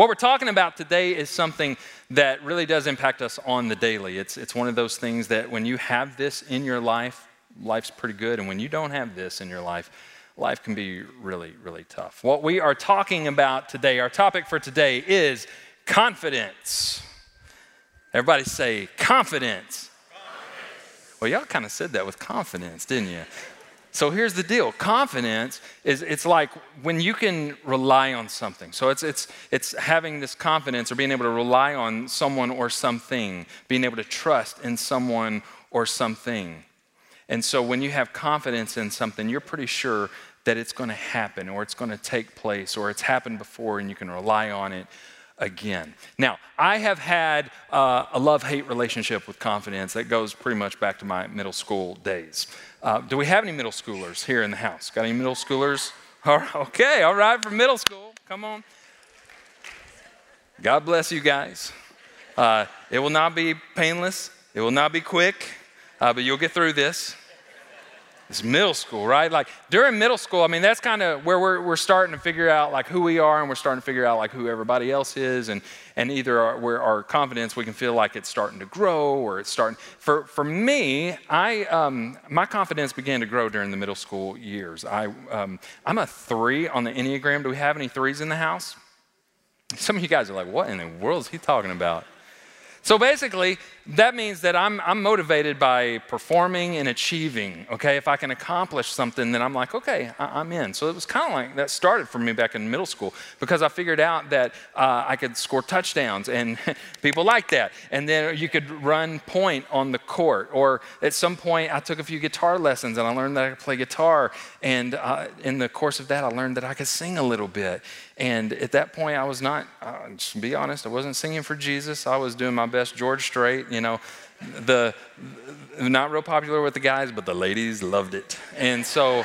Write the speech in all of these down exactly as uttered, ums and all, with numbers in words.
What we're talking about today is something that really does impact us on the daily. It's, it's one of those things that when you have this in your life, life's pretty good. And when you don't have this in your life, life can be really, really tough. What we are talking about today, our topic for today is confidence. Everybody say confidence. Confidence. Well, y'all kind of said that with confidence, didn't you? So here's the deal. Confidence is, it's like when you can rely on something. So it's, it's, it's having this confidence or being able to rely on someone or something, being able to trust in someone or something. And so when you have confidence in something, you're pretty sure that it's going to happen or it's going to take place or it's happened before and you can rely on it again. Now, I have had uh, a love-hate relationship with confidence that goes pretty much back to my middle school days. Uh, do we have any middle schoolers here in the house? Got any middle schoolers? All right, okay, all right, from middle school, come on. God bless you guys. Uh, it will not be painless. It will not be quick, uh, but you'll get through this. It's middle school, right? Like during middle school, I mean, that's kind of where we're, we're starting to figure out like who we are and we're starting to figure out like who everybody else is. And, and either our, where our confidence, we can feel like it's starting to grow or it's starting. For, for me, I, um, my confidence began to grow during the middle school years. I, um, I'm a three on the Enneagram. Do we have any threes in the house? Some of you guys are like, what in the world is he talking about? So basically, that means that I'm, I'm motivated by performing and achieving, okay? If I can accomplish something, then I'm like, okay, I, I'm in. So it was kind of like, that started for me back in middle school because I figured out that uh, I could score touchdowns and people like that. And then you could run point on the court. Or at some point, I took a few guitar lessons and I learned that I could play guitar. And uh, in the course of that, I learned that I could sing a little bit. And at that point, I was not, uh, just to be honest, I wasn't singing for Jesus. I was doing my best George Strait, you know, the, the not real popular with the guys, but the ladies loved it. And so,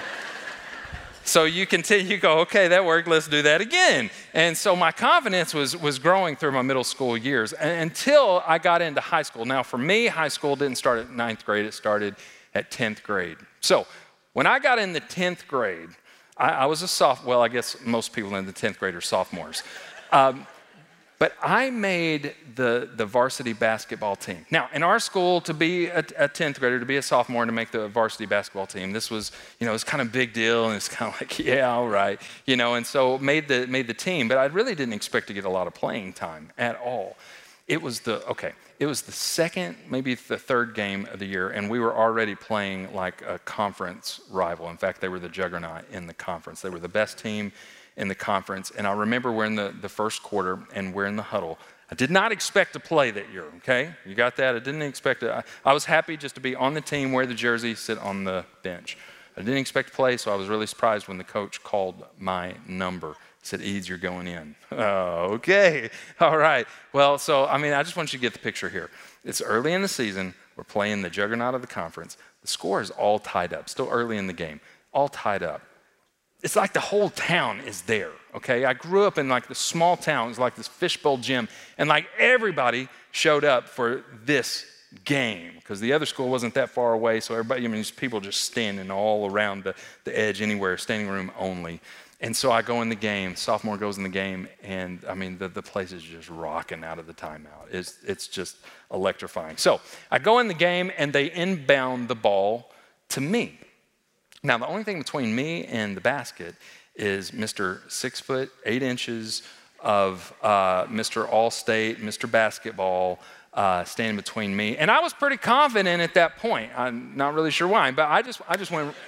so you continue, you go, okay, that worked, let's do that again. And so my confidence was, was growing through my middle school years until I got into high school. Now for me, high school didn't start at ninth grade, it started at tenth grade. So when I got in the tenth grade, I, I was a sophomore, well, I guess most people in the tenth grade are sophomores. Um, But I made the, the varsity basketball team. Now, in our school, to be a, a tenth grader, to be a sophomore, and to make the varsity basketball team, this was, you know, it was kind of a big deal, and it's kind of like, yeah, all right, you know, and so made the made the team. But I really didn't expect to get a lot of playing time at all. It was the, okay, it was the second, maybe the third game of the year, and we were already playing like a conference rival. In fact, they were the juggernaut in the conference. They were the best team in the conference. And I remember we're in the, the first quarter and we're in the huddle. I did not expect to play that year, okay? You got that? I didn't expect to. I, I was happy just to be on the team, wear the jersey, sit on the bench. I didn't expect to play, so I was really surprised when the coach called my number. He said, Eads, you're going in. Oh, okay. All right. Well, so, I mean, I just want you to get the picture here. It's early in the season. We're playing the juggernaut of the conference. The score is all tied up, still early in the game, all tied up. It's like the whole town is there, okay? I grew up in like the small town. It's like this fishbowl gym. And like everybody showed up for this game because the other school wasn't that far away. So everybody, I mean, these people just standing all around the, the edge anywhere, standing room only. And so I go in the game, sophomore goes in the game, and I mean, the, the place is just rocking out of the timeout. It's, it's just electrifying. So I go in the game and they inbound the ball to me. Now, the only thing between me and the basket is Mister Six foot, eight inches of uh, Mister All-State, Mister Basketball uh, standing between me. And I was pretty confident at that point. I'm not really sure why, but I just, I just went,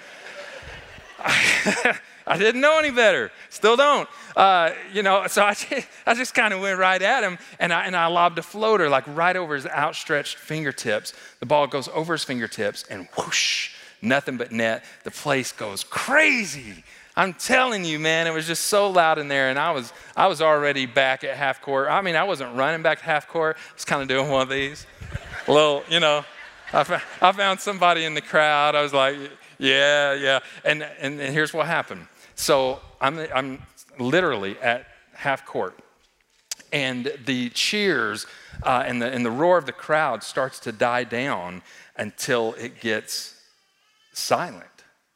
I didn't know any better, still don't. Uh, you know, so I just, I just kind of went right at him, and I, and I lobbed a floater like right over his outstretched fingertips. The ball goes over his fingertips, and whoosh, nothing but net. The place goes crazy. I'm telling you, man, it was just so loud in there, and I was I was already back at half court. I mean, I wasn't running back to half court. I was kind of doing one of these. A little, you know, I, f- I found somebody in the crowd. I was like, yeah, yeah. And, and and here's what happened. So I'm I'm literally at half court, and the cheers uh, and the and the roar of the crowd starts to die down until it gets silent.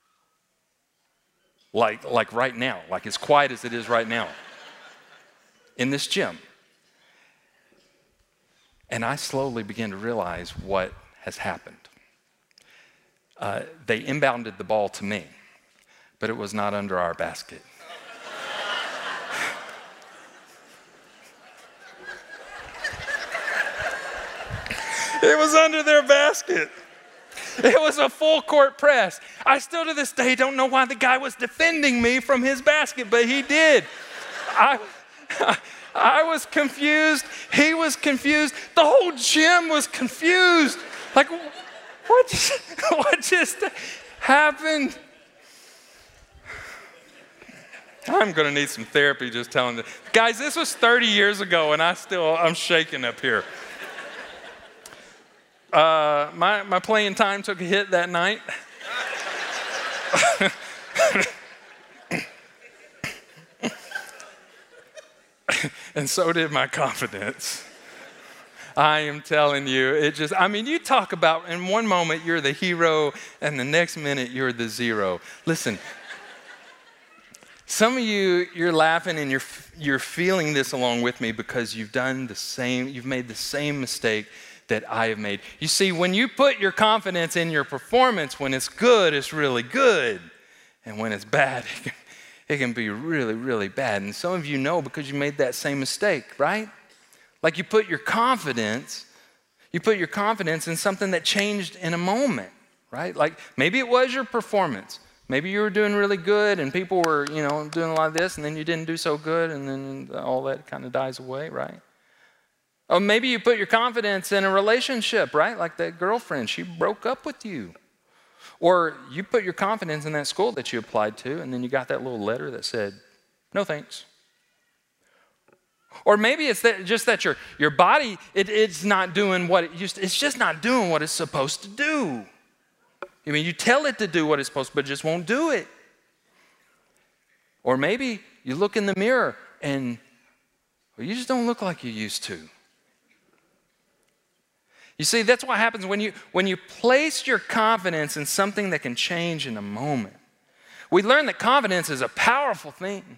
Like, like right now, like as quiet as it is right now. in this gym. And I slowly began to realize what has happened. Uh, they inbounded the ball to me, but it was not under our basket. It was under their basket. It was a full court press. I still to this day don't know why the guy was defending me from his basket, but he did. I, I was confused. He was confused. The whole gym was confused. Like, what just, what just happened? I'm going to need some therapy just telling this. Guys, this was thirty years ago, and I still, I'm shaking up here. Uh, my, my playing time took a hit that night. And so did my confidence. I am telling you, it just, I mean, you talk about in one moment you're the hero and the next minute you're the zero. Listen, some of you, you're laughing and you're, you're feeling this along with me because you've done the same, you've made the same mistake that I have made. You see, when you put your confidence in your performance, when it's good, it's really good. And when it's bad, it can, it can be really, really bad. And some of you know because you made that same mistake, right? Like you put your confidence, you put your confidence in something that changed in a moment, right? Like maybe it was your performance. Maybe you were doing really good and people were, you know, doing a lot of this and then you didn't do so good and then all that kind of dies away, right? Or maybe you put your confidence in a relationship, right? Like that girlfriend, she broke up with you. Or you put your confidence in that school that you applied to and then you got that little letter that said, no thanks. Or maybe it's that, just that your, your body, it, it's not doing what it used to, it's just not doing what it's supposed to do. I mean, you tell it to do what it's supposed to, but it just won't do it. Or maybe you look in the mirror and well, you just don't look like you used to. You see, that's what happens when you, when you place your confidence in something that can change in a moment. We learn that confidence is a powerful thing,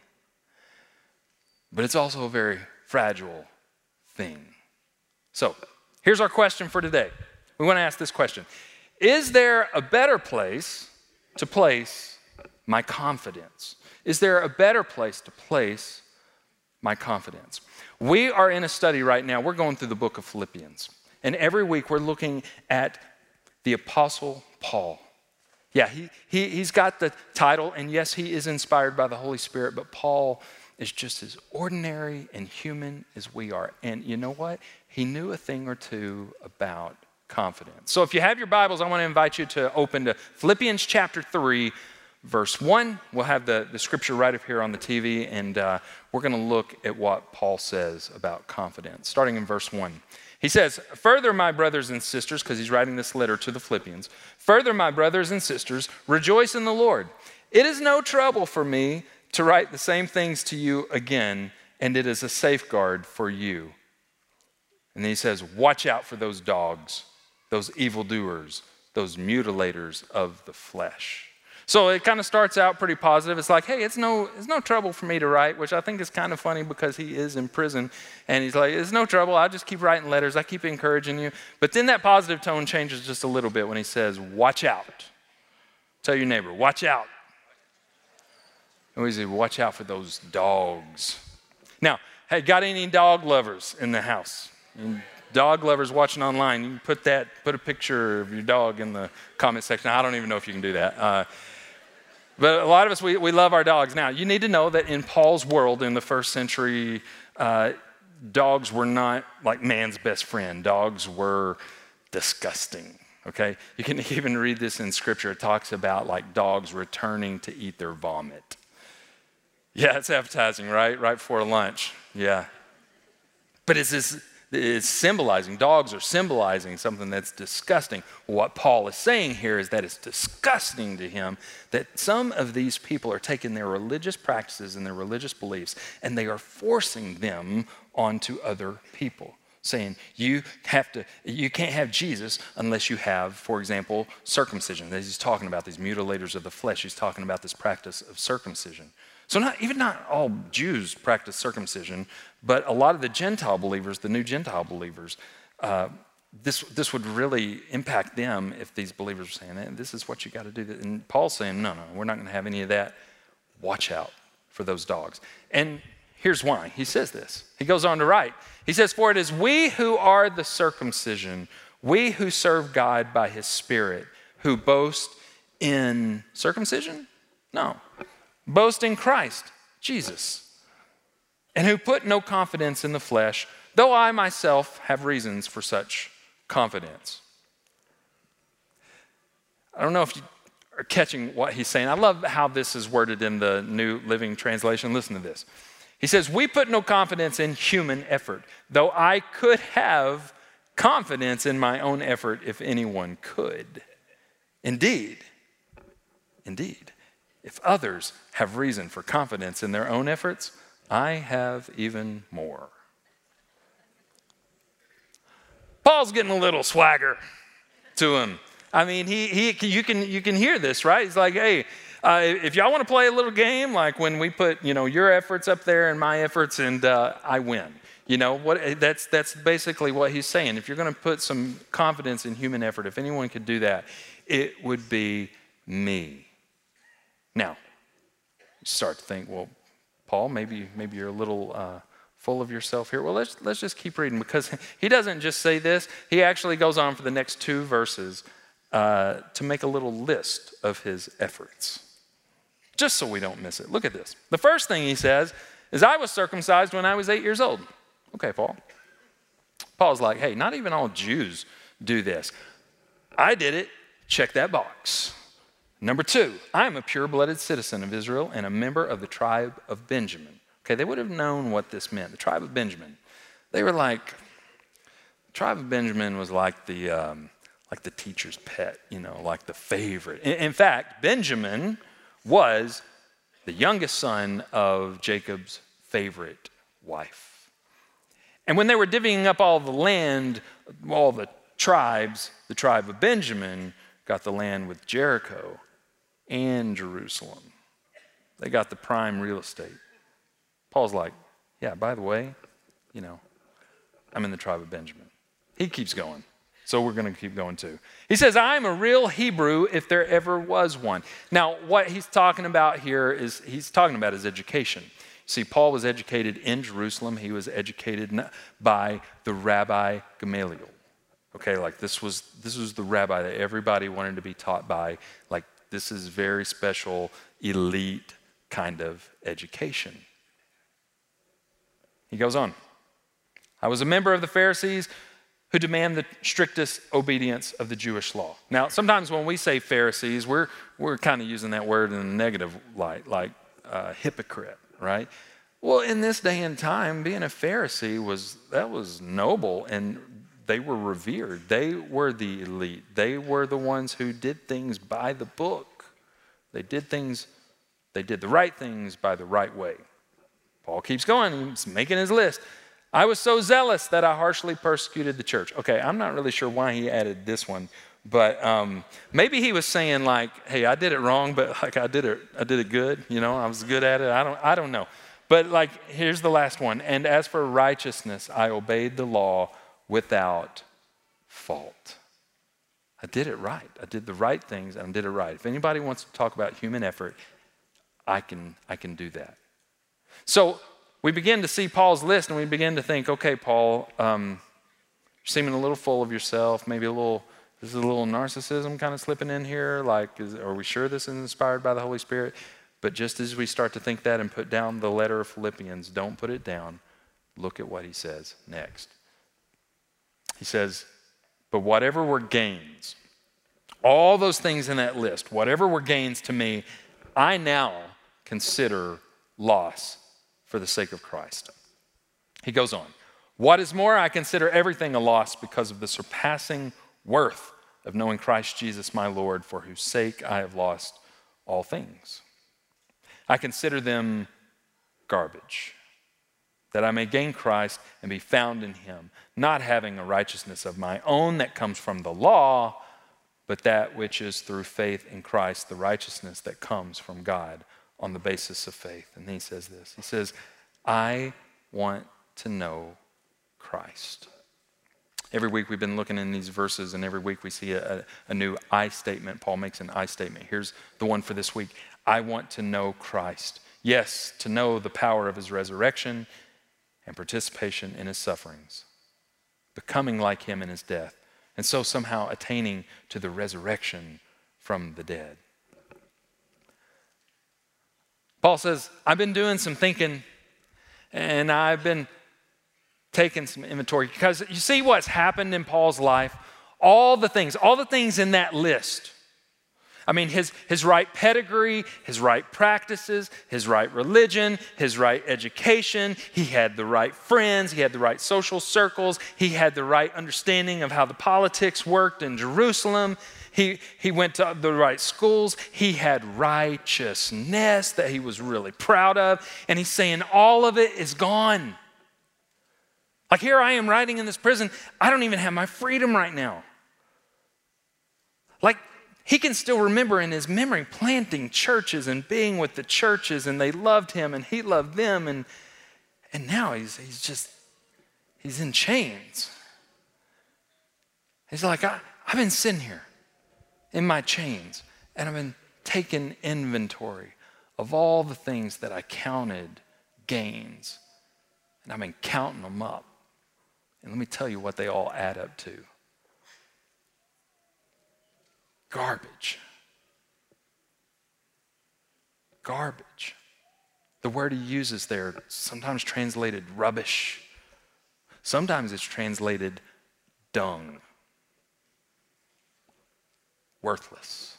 but it's also a very fragile thing. So, here's our question for today. We want to ask this question. Is there a better place to place my confidence? Is there a better place to place my confidence? We are in a study right now. We're going through the book of Philippians. And every week we're looking at the Apostle Paul. Yeah, he, he, he's got the title, and yes, he is inspired by the Holy Spirit, but Paul is just as ordinary and human as we are. And you know what? He knew a thing or two about confidence. So if you have your Bibles, I want to invite you to open to Philippians chapter three, verse one. We'll have the, the scripture right up here on the T V, and uh, we're going to look at what Paul says about confidence, starting in verse one. He says, further, my brothers and sisters, because he's writing this letter to the Philippians, further, my brothers and sisters, rejoice in the Lord. It is no trouble for me to write the same things to you again, and it is a safeguard for you. And then he says, watch out for those dogs, those evildoers, those mutilators of the flesh. So it kind of starts out pretty positive. It's like, hey, it's no, it's no trouble for me to write, which I think is kind of funny because he is in prison. And he's like, it's no trouble. I just keep writing letters. I keep encouraging you. But then that positive tone changes just a little bit when he says, watch out. Tell your neighbor, watch out. And we say, watch out for those dogs. Now, hey, got any dog lovers in the house? And dog lovers watching online, you can put that, put a picture of your dog in the comment section. I don't even know if you can do that. Uh, But a lot of us, we, we love our dogs. Now, you need to know that in Paul's world in the first century, uh, dogs were not like man's best friend. Dogs were disgusting, okay? You can even read this in scripture. It talks about like dogs returning to eat their vomit. Yeah, it's appetizing, right? Right before lunch, yeah. But it's this, it's symbolizing, dogs are symbolizing something that's disgusting. What Paul is saying here is that it's disgusting to him that some of these people are taking their religious practices and their religious beliefs and they are forcing them onto other people, saying you have to, you can't have Jesus unless you have, for example, circumcision. He's talking about these mutilators of the flesh. He's talking about this practice of circumcision. So not even not all Jews practice circumcision, but a lot of the Gentile believers, the new Gentile believers, uh, this this would really impact them if these believers were saying, hey, this is what you got to do. And Paul's saying, no, no, we're not going to have any of that. Watch out for those dogs. And here's why. He says this. He goes on to write. He says, for it is we who are the circumcision, we who serve God by his Spirit, who boast in circumcision? No. Boast in Christ, Jesus, and who put no confidence in the flesh, though I myself have reasons for such confidence. I don't know if you are catching what he's saying. I love how this is worded in the New Living Translation. Listen to this. He says, we put no confidence in human effort, though I could have confidence in my own effort if anyone could. Indeed, indeed, if others have reason for confidence in their own efforts, I have even more. Paul's getting a little swagger to him. I mean, he he you can you can hear this, right? He's like, hey, uh, if y'all want to play a little game, like when we put you know your efforts up there and my efforts, and uh, I win. You know what? That's that's basically what he's saying. If you're going to put some confidence in human effort, if anyone could do that, it would be me. Now, you start to think, well, Paul, maybe maybe you're a little uh, full of yourself here. Well, let's let's just keep reading, because he doesn't just say this. He actually goes on for the next two verses uh, to make a little list of his efforts, just so we don't miss it. Look at this. The first thing he says is, I was circumcised when I was eight years old. Okay, Paul. Paul's like, hey, not even all Jews do this. I did it. Check that box. Number two, I am a pure-blooded citizen of Israel and a member of the tribe of Benjamin. Okay, they would have known what this meant. The tribe of Benjamin. They were like, the tribe of Benjamin was like the um, like the teacher's pet, you know, like the favorite. In, in fact, Benjamin was the youngest son of Jacob's favorite wife. And when they were divvying up all the land, all the tribes, the tribe of Benjamin got the land with Jericho and Jerusalem. They got the prime real estate. Paul's like, yeah, by the way, you know, I'm in the tribe of Benjamin. He keeps going, so we're going to keep going too. He says, I'm a real Hebrew if there ever was one. Now, what he's talking about here is he's talking about his education. See, Paul was educated in Jerusalem. He was educated by the Rabbi Gamaliel. Okay, like this was this was the rabbi that everybody wanted to be taught by. Like this is very special, elite kind of education. He goes on. I was a member of the Pharisees who demand the strictest obedience of the Jewish law. Now, sometimes when we say Pharisees, we're we're kind of using that word in a negative light, like uh, hypocrite, right? Well, in this day and time, being a Pharisee was that was noble, and they were revered. They were the elite. They were the ones who did things by the book. They did things, they did the right things by the right way. Paul keeps going. He's making his list. I was so zealous that I harshly persecuted the church. Okay, I'm not really sure why he added this one, but um, maybe he was saying like, hey, I did it wrong, but like I did it, I did it good. You know, I was good at it. I don't, I don't know. But like, here's the last one. And as for righteousness, I obeyed the law without fault. I did it right. I did the right things and I did it right. If anybody wants to talk about human effort, I can, I can do that. So we begin to see Paul's list and we begin to think, okay, Paul, um, you're seeming a little full of yourself, maybe a little, this is a little narcissism kind of slipping in here. Like, is, are we sure this is inspired by the Holy Spirit? But just as we start to think that and put down the letter of Philippians, don't put it down. Look at what he says next. He says, but whatever were gains, all those things in that list, whatever were gains to me, I now consider loss for the sake of Christ. He goes on, what is more, I consider everything a loss because of the surpassing worth of knowing Christ Jesus my Lord, for whose sake I have lost all things. I consider them garbage, that I may gain Christ and be found in him, not having a righteousness of my own that comes from the law, but that which is through faith in Christ, the righteousness that comes from God on the basis of faith. And then he says this. He says, I want to know Christ. Every week we've been looking in these verses, and every week we see a, a, a new I statement. Paul makes an I statement. Here's the one for this week. I want to know Christ. Yes, to know the power of his resurrection and participation in his sufferings, becoming like him in his death, and so somehow attaining to the resurrection from the dead. Paul says, I've been doing some thinking, and I've been taking some inventory, because you see what's happened in Paul's life? All the things, all the things in that list. I mean, his, his right pedigree, his right practices, his right religion, his right education. He had the right friends. He had the right social circles. He had the right understanding of how the politics worked in Jerusalem. He, he went to the right schools. He had righteousness that he was really proud of. And he's saying all of it is gone. Like, here I am writing in this prison. I don't even have my freedom right now. Like, he can still remember in his memory planting churches and being with the churches, and they loved him and he loved them. And, and now he's, he's just, he's in chains. He's like, I, I've been sitting here in my chains, and I've been taking inventory of all the things that I counted gains, and I've been counting them up. And let me tell you what they all add up to. Garbage. Garbage. The word he uses there, sometimes translated rubbish. Sometimes it's translated dung. Worthless.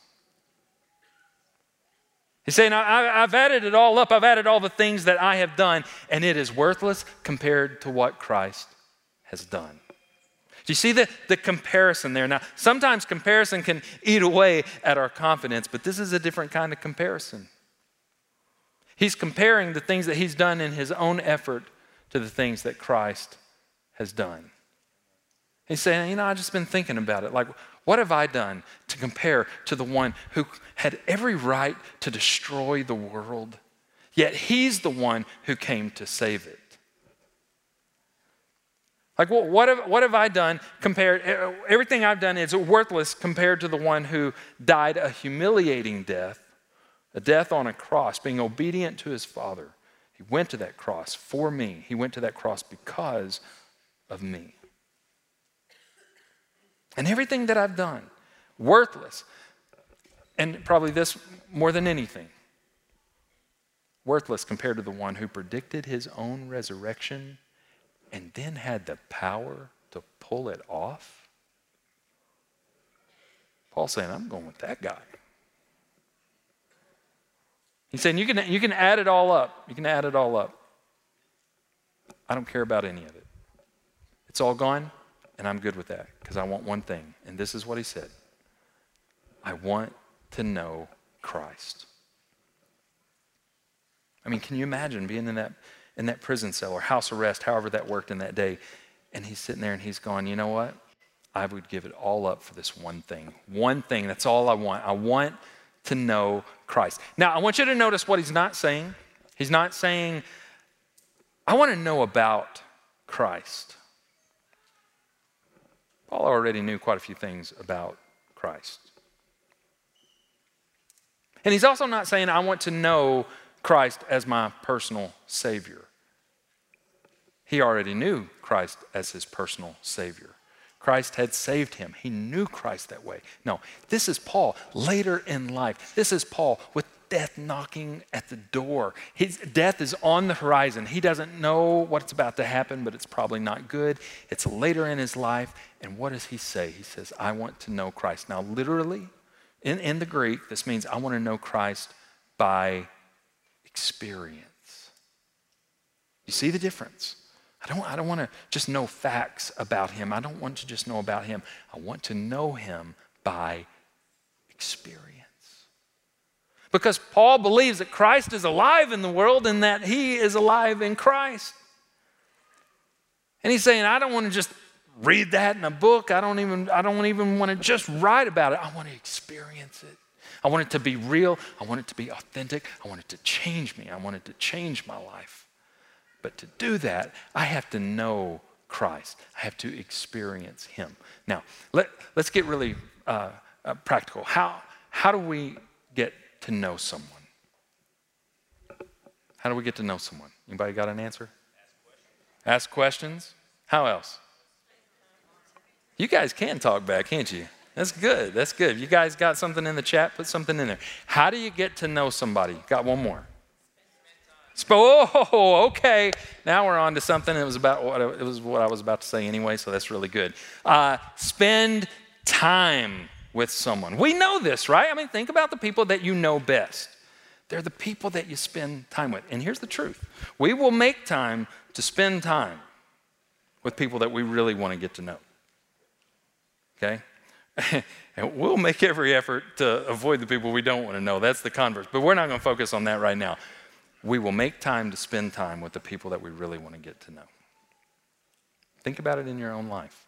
He's saying, I, I've added it all up. I've added all the things that I have done, and it is worthless compared to what Christ has done. Do you see the, the comparison there? Now, sometimes comparison can eat away at our confidence, but this is a different kind of comparison. He's comparing the things that he's done in his own effort to the things that Christ has done. He's saying, you know, I've just been thinking about it. Like, what have I done to compare to the one who had every right to destroy the world, yet he's the one who came to save it? Like, what have, what have I done compared, everything I've done is worthless compared to the one who died a humiliating death, a death on a cross, being obedient to his Father. He went to that cross for me. He went to that cross because of me. And everything that I've done, worthless. And probably this more than anything, worthless compared to the one who predicted his own resurrection and then had the power to pull it off. Paul's saying, I'm going with that guy. He's saying, you can, you can add it all up. You can add it all up. I don't care about any of it. It's all gone, and I'm good with that because I want one thing. And this is what he said. I want to know Christ. I mean, can you imagine being in that in that prison cell or house arrest, however that worked in that day, and he's sitting there and he's going, you know what? I would give it all up for this one thing. One thing, that's all I want. I want to know Christ. Now, I want you to notice what he's not saying. He's not saying, I want to know about Christ. Paul already knew quite a few things about Christ. And he's also not saying, I want to know Christ as my personal Savior. He already knew Christ as his personal Savior. Christ had saved him. He knew Christ that way. No, this is Paul later in life. This is Paul with death knocking at the door. His death is on the horizon. He doesn't know what's about to happen, but it's probably not good. It's later in his life. And what does he say? He says, I want to know Christ. Now, literally, in, in the Greek, this means I want to know Christ by experience. You see the difference? I don't, I don't want to just know facts about him. I don't want to just know about him. I want to know him by experience. Because Paul believes that Christ is alive in the world and that he is alive in Christ. And he's saying, I don't want to just read that in a book. I don't even, I don't even want to just write about it. I want to experience it. I want it to be real. I want it to be authentic. I want it to change me. I want it to change my life. But to do that, I have to know Christ. I have to experience him. Now, let, let's get really uh, uh, practical. How, how do we get to know someone? How do we get to know someone? Anybody got an answer? Ask questions. Ask questions. How else? You guys can talk back, can't you? That's good. That's good. If you guys got something in the chat, put something in there. How do you get to know somebody? Got one more. Oh, okay. Now we're on to something. It was about what I, it was what I was about to say anyway, so that's really good. Uh, spend time with someone. We know this, right? I mean, think about the people that you know best. They're the people that you spend time with. And here's the truth. We will make time to spend time with people that we really want to get to know. Okay? And we'll make every effort to avoid the people we don't want to know. That's the converse. But we're not going to focus on that right now. We will make time to spend time with the people that we really want to get to know. Think about it in your own life.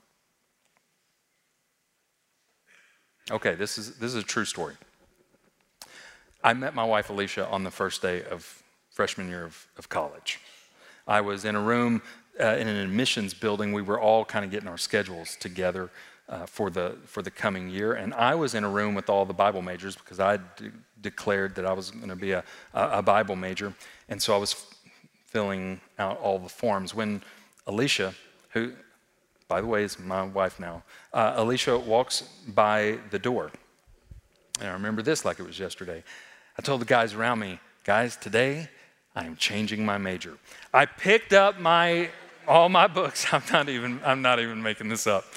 Okay, this is this is a true story. I met my wife Alicia on the first day of freshman year of, of college. I was in a room uh, in an admissions building. We were all kind of getting our schedules together uh, for the for the coming year, and I was in a room with all the Bible majors because I de- declared that I was going to be a, a Bible major, and so I was f- filling out all the forms when Alicia, who, by the way, is my wife now, uh, Alicia walks by the door, and I remember this like it was yesterday. I told the guys around me, guys, today I am changing my major. I picked up my all my books. I'm not even I'm not even making this up.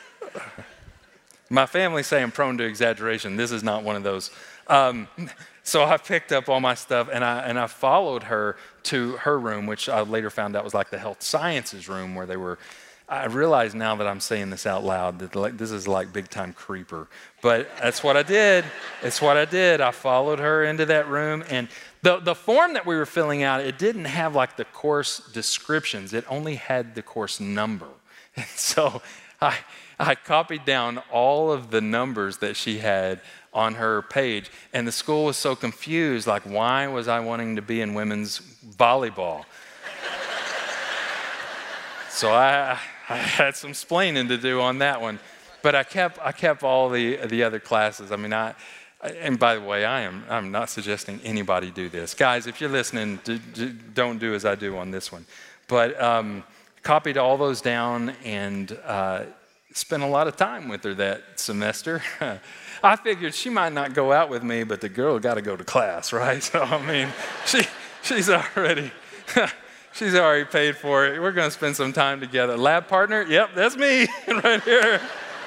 My family say I'm prone to exaggeration. This is not one of those. Um, so I picked up all my stuff and I and I followed her to her room, which I later found out was like the health sciences room where they were. I realize now that I'm saying this out loud that like, this is like big time creeper, but that's what I did. It's what I did. I followed her into that room, and the, the form that we were filling out, it didn't have like the course descriptions. It only had the course number. And so I, I copied down all of the numbers that she had on her page, and the school was so confused, like why was I wanting to be in women's volleyball? So I, I had some splaining to do on that one, but I kept I kept all the the other classes. I mean, I and by the way, I am I'm not suggesting anybody do this, guys. If you're listening, do, do, don't do as I do on this one. But um, copied all those down and uh, spent a lot of time with her that semester. I figured she might not go out with me, but the girl got to go to class, right? So I mean, she she's already. She's already paid for it. We're going to spend some time together. Lab partner? Yep, that's me right here.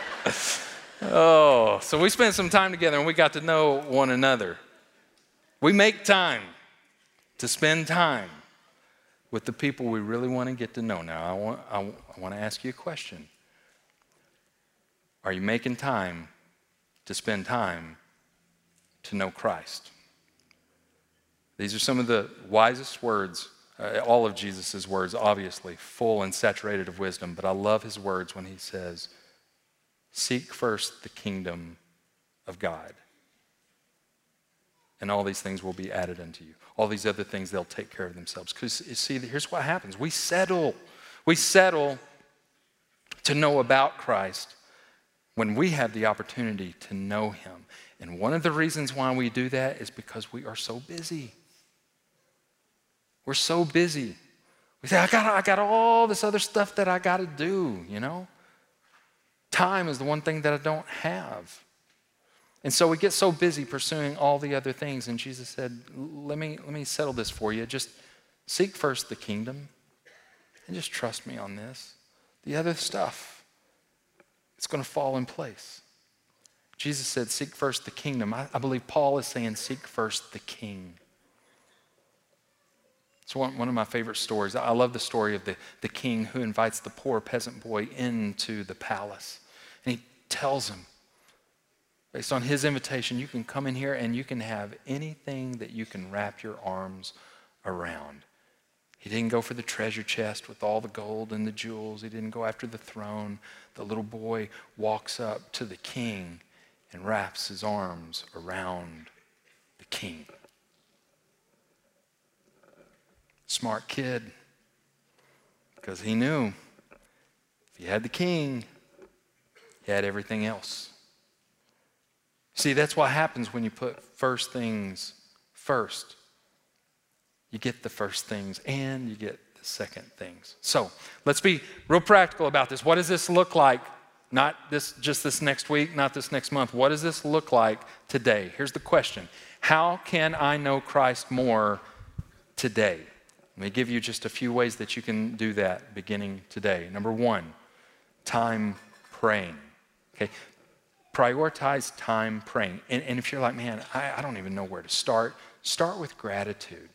Oh, so we spent some time together and we got to know one another. We make time to spend time with the people we really want to get to know. Now, I want, I, I want to ask you a question. Are you making time to spend time to know Christ? These are some of the wisest words. Uh, all of Jesus' words, obviously, full and saturated of wisdom, but I love his words when he says, seek first the kingdom of God, and all these things will be added unto you. All these other things, they'll take care of themselves. Because you see, here's what happens. We settle. We settle to know about Christ when we have the opportunity to know him. And one of the reasons why we do that is because we are so busy. We're so busy. We say, I got, I got all this other stuff that I got to do, you know? Time is the one thing that I don't have. And so we get so busy pursuing all the other things. And Jesus said, let me, let me settle this for you. Just seek first the kingdom and just trust me on this. The other stuff, it's going to fall in place. Jesus said, seek first the kingdom. I, I believe Paul is saying, seek first the king. It's one, one of my favorite stories. I love the story of the, the king who invites the poor peasant boy into the palace. And he tells him, based on his invitation, you can come in here and you can have anything that you can wrap your arms around. He didn't go for the treasure chest with all the gold and the jewels. He didn't go after the throne. The little boy walks up to the king and wraps his arms around the king. Smart kid, because he knew if he had the king, he had everything else. See, that's what happens when you put first things first. You get the first things and you get the second things. So let's be real practical about this. What does this look like? Not this, just this next week, not this next month. What does this look like today? Here's the question. How can I know Christ more today? Let me give you just a few ways that you can do that beginning today. Number one, time praying. Okay, prioritize time praying. And, and if you're like, man, I, I don't even know where to start, start with gratitude.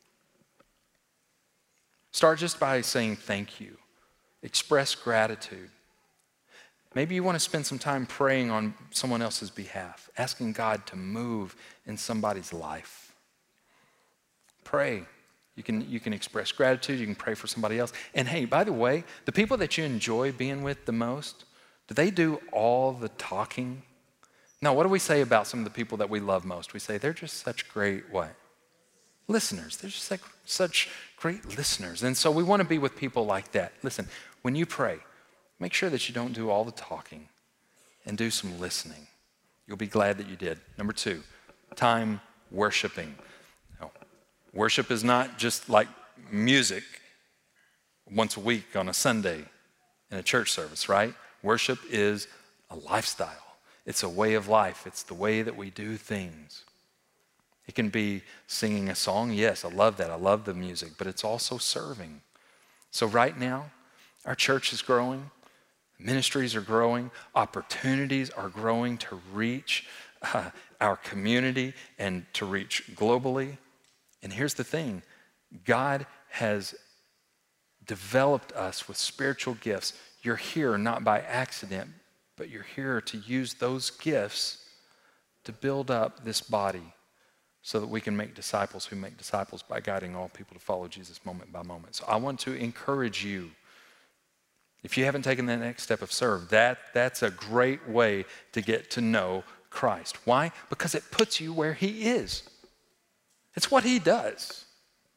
Start just by saying thank you. Express gratitude. Maybe you want to spend some time praying on someone else's behalf, asking God to move in somebody's life. Pray. You can, you can express gratitude. You can pray for somebody else. And hey, by the way, the people that you enjoy being with the most, do they do all the talking? No, what do we say about some of the people that we love most? We say they're just such great what? Listeners. They're just like such great listeners. And so we want to be with people like that. Listen, when you pray, make sure that you don't do all the talking and do some listening. You'll be glad that you did. Number two, time worshiping. No, worship is not just like music once a week on a Sunday in a church service, right? Worship is a lifestyle. It's a way of life. It's the way that we do things. It can be singing a song. Yes, I love that. I love the music, but it's also serving. So right now, our church is growing. Ministries are growing. Opportunities are growing to reach uh, our community and to reach globally. And here's the thing. God has developed us with spiritual gifts. You're here not by accident, but you're here to use those gifts to build up this body so that we can make disciples who make disciples by guiding all people to follow Jesus moment by moment. So I want to encourage you, if you haven't taken that next step of serve, that, that's a great way to get to know Christ. Why? Because it puts you where he is. It's what he does.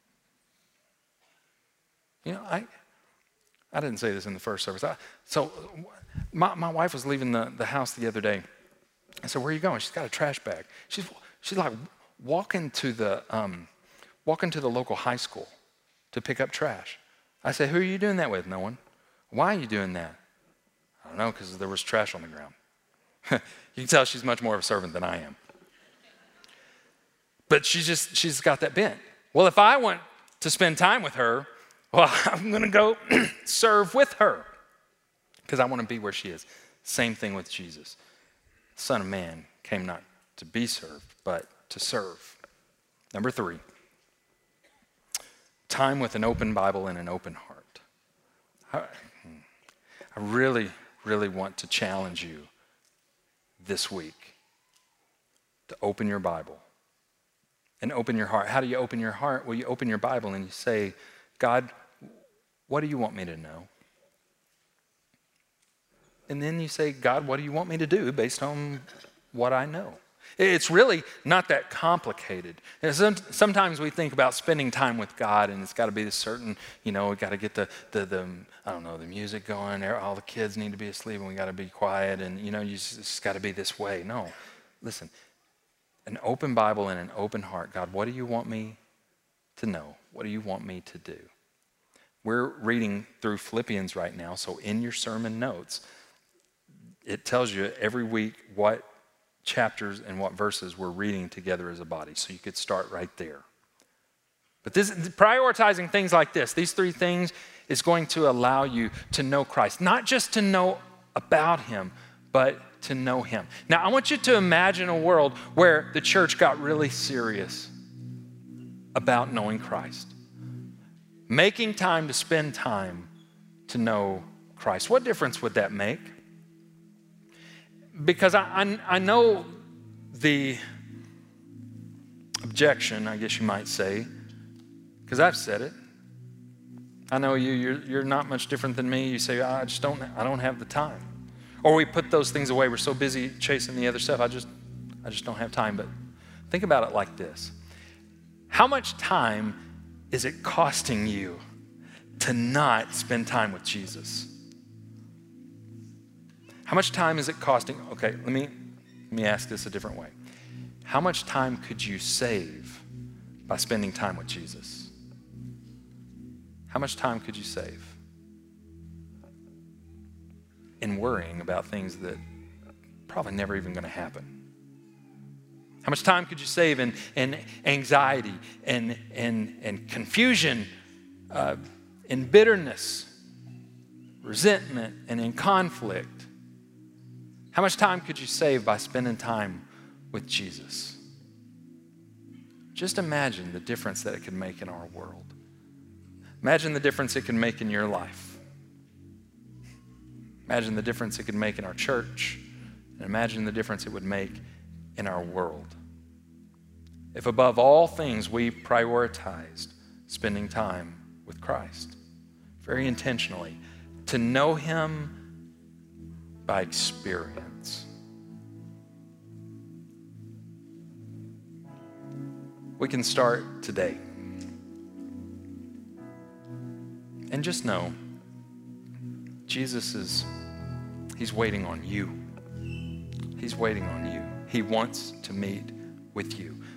You know, I I didn't say this in the first service. I, so my, my wife was leaving the, the house the other day. I said, where are you going? She's got a trash bag. She's, she's like walking to the um, walking to the local high school to pick up trash. I said, who are you doing that with? No one. Why are you doing that? I don't know, because there was trash on the ground. You can tell she's much more of a servant than I am. But she just, she's got that bent. Well, if I want to spend time with her, well, I'm going to go serve with her because I want to be where she is. Same thing with Jesus. The Son of Man came not to be served, but to serve. Number three, time with an open Bible and an open heart. I, I really, really want to challenge you this week to open your Bible and open your heart. How do you open your heart? Well, you open your Bible and you say, God, what do you want me to know? And then you say, God, what do you want me to do based on what I know? It's really not that complicated. Sometimes we think about spending time with God and it's got to be this certain, you know, we got to get the, the, the, I don't know, the music going. All the kids need to be asleep and we got to be quiet and, you know, you just, it's got to be this way. No, listen, an open Bible and an open heart. God, what do you want me to know? What do you want me to do? We're reading through Philippians right now, so in your sermon notes, it tells you every week what chapters and what verses we're reading together as a body, so you could start right there. But this, prioritizing things like this, these three things is going to allow you to know Christ, not just to know about him, but to know him. Now, I want you to imagine a world where the church got really serious about knowing Christ. Making time to spend time to know Christ. What difference would that make? Because I, I, I know the objection, I guess you might say, because I've said it. I know you, you're, you're not much different than me. You say, I just don't, I don't have the time. Or we put those things away. We're so busy chasing the other stuff. I just, I just don't have time. But think about it like this. How much time is it costing you to not spend time with Jesus? How much time is it costing? Okay, let me, let me ask this a different way. How much time could you save by spending time with Jesus? How much time could you save in worrying about things that probably never even going to happen? How much time could you save in, in anxiety and, and, and confusion, uh, in bitterness, resentment, and in conflict? How much time could you save by spending time with Jesus? Just imagine the difference that it could make in our world. Imagine the difference it can make in your life. Imagine the difference it could make in our church. And imagine the difference it would make in our world. If above all things we prioritized spending time with Christ, very intentionally, to know him by experience. We can start today. And just know, Jesus is, he's waiting on you. He's waiting on you. He wants to meet with you.